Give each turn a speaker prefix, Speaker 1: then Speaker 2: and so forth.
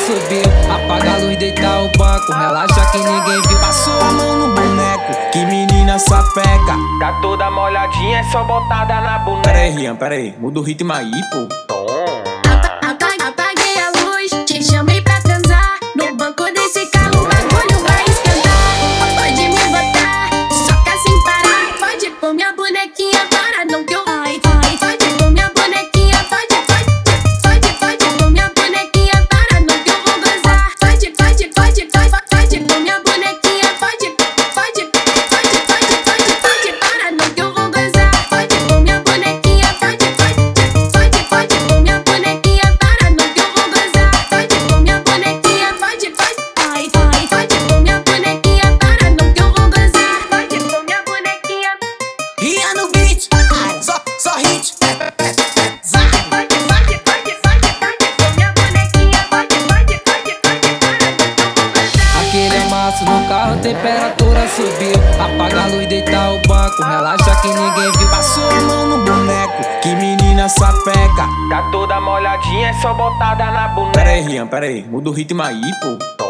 Speaker 1: subiu. Apaga a luz, deita o banco, relaxa que ninguém viu.
Speaker 2: Passou a mão no boneco, que menina sapeca.
Speaker 3: Tá toda molhadinha, é só botada na boneca.
Speaker 2: Pera aí, Rian, pera aí, muda o ritmo aí, pô.
Speaker 4: Apaguei a luz, te chamei pra transar. No banco desse carro o bagulho vai esquentar. Pode me botar, soca sem parar. Pode pôr minha bonequinha para não que eu ai. Pode pôr minha bonequinha, pode pôr minha bonequinha para não que eu vou gozar. Pode pôr minha bonequinha, pode para não que eu vou gozar. Pode pôr minha bonequinha, pode pôr minha bonequinha para não que eu vou gozar. Pode pôr minha bonequinha, pode pôr minha bonequinha para não que eu vou gozar. Pode pôr minha bonequinha.
Speaker 2: Rian no beat, só hit.
Speaker 4: Pode pôr minha bonequinha, pode para não que eu vou gozar.
Speaker 1: Aquele amasso no carro, temperatura subiu. Apaga a luz, deita o banco, relaxa que ninguém viu.
Speaker 2: Passou a mão no boneco, que menina sapeca.
Speaker 3: Tá toda molhadinha, é só botada na boneca.
Speaker 2: Pera aí, Rian, pera aí, muda o ritmo aí, pô.